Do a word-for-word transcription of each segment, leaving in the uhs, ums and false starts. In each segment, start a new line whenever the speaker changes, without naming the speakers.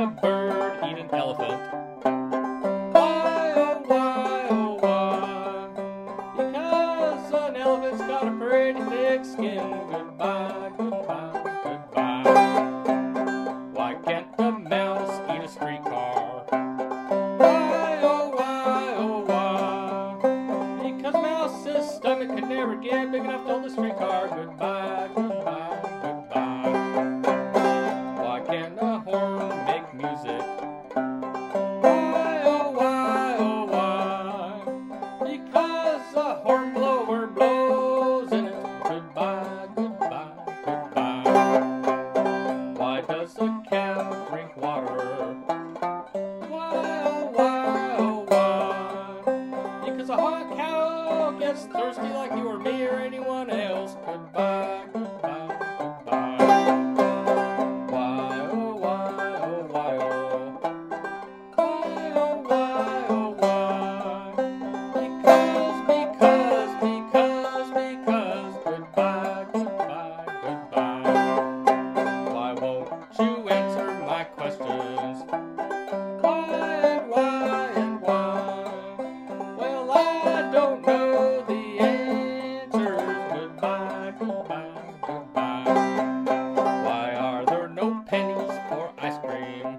a bird-eating elephant. Why, oh why, oh why? Because an elephant's got a pretty thick skin. Goodbye, goodbye, goodbye. Why can't a mouse eat a streetcar? Why, oh why, oh why? Because a mouse's stomach could never get big enough to hold a streetcar. Goodbye, goodbye, goodbye. Why can't a horn make music? Why, oh why, oh why? Because a horn blower blows in it. Goodbye, goodbye, goodbye. Why does a cow drink water? Why, oh why, oh why? Because a hot cow gets thirsty like you or me or anyone else. Goodbye, goodbye, goodbye. Why, oh why, oh why, oh. Why, oh why, oh why? Because, because, because, because. Goodbye, goodbye, goodbye. Why won't you answer my questions? Why and why and why? Well, I don't know the answers. Goodbye, goodbye, goodbye. Why are there no pennies for ice cream?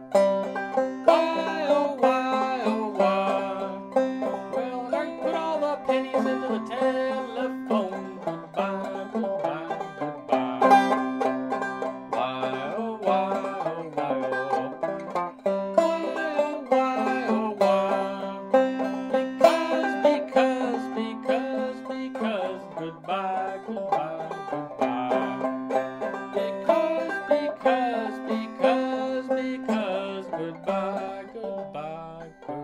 Why, oh why, oh why? Well, I put all the pennies into the telephone. Goodbye, goodbye, goodbye. Why, oh why, oh why, oh. Why, oh why, oh why? Because, because, because, because. Goodbye, goodbye, goodbye. Because, because, because, because. Goodbye, goodbye, goodbye.